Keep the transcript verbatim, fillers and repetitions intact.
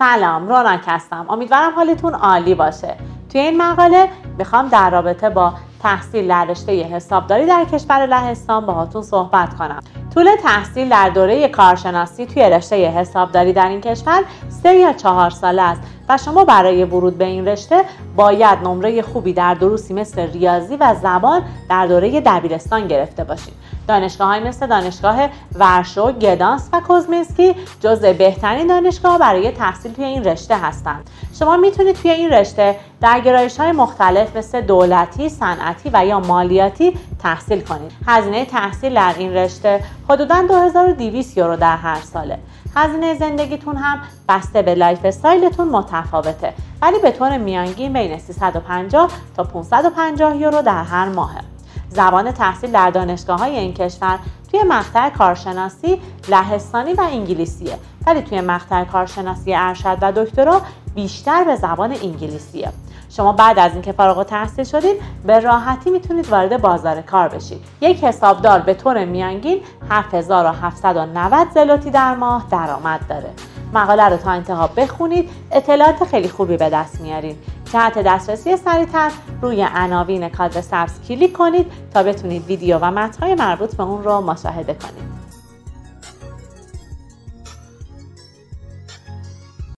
سلام، روناک هستم. امیدوارم حالتون عالی باشه. توی این مقاله میخوام در رابطه با تحصیل در رشته حسابداری در کشور لهستان باهاتون صحبت کنم. طول تحصیل در دوره کارشناسی توی رشته حسابداری در این کشور سه یا چهار ساله است و شما برای ورود به این رشته باید نمره خوبی در دروسی مثل ریاضی و زبان در دوره دبیرستان گرفته باشید. دانشگاه‌های مثل دانشگاه ورشو، گدانسک و کوزمینسکی جزو بهترین دانشگاه برای تحصیل توی این رشته هستند. شما میتونید توی این رشته در گرایش‌های مختلف مثل دولتی، صنعتی و یا مالیاتی تحصیل کنید. هزینه تحصیل در این رشته حدوداً دو هزار و دویست یورو در هر ساله. هزینه زندگیتون هم بسته به لایف استایلتون متفاوته، ولی به طور میانگین بین سیصد و پنجاه تا پانصد و پنجاه یورو در هر ماه. زبان تحصیل در دانشگاه‌های این کشور توی مقطع کارشناسی لهستانی و انگلیسیه، ولی توی مقطع کارشناسی ارشد و دکترا بیشتر به زبان انگلیسیه. شما بعد از اینکه فارغ التحصیل شدید به راحتی میتونید وارد بازار کار بشید. یک حسابدار به طور میانگین هفت هزار و هفتصد و نود زلوتی در ماه درآمد داره. مقاله رو تا انتها بخونید، اطلاعات خیلی خوبی به دست میارین. جهت دسترسی سریعتر روی عناوین کادر سبز کلیک کنید تا بتونید ویدیو و متن‌های مربوط به اون رو مشاهده کنید.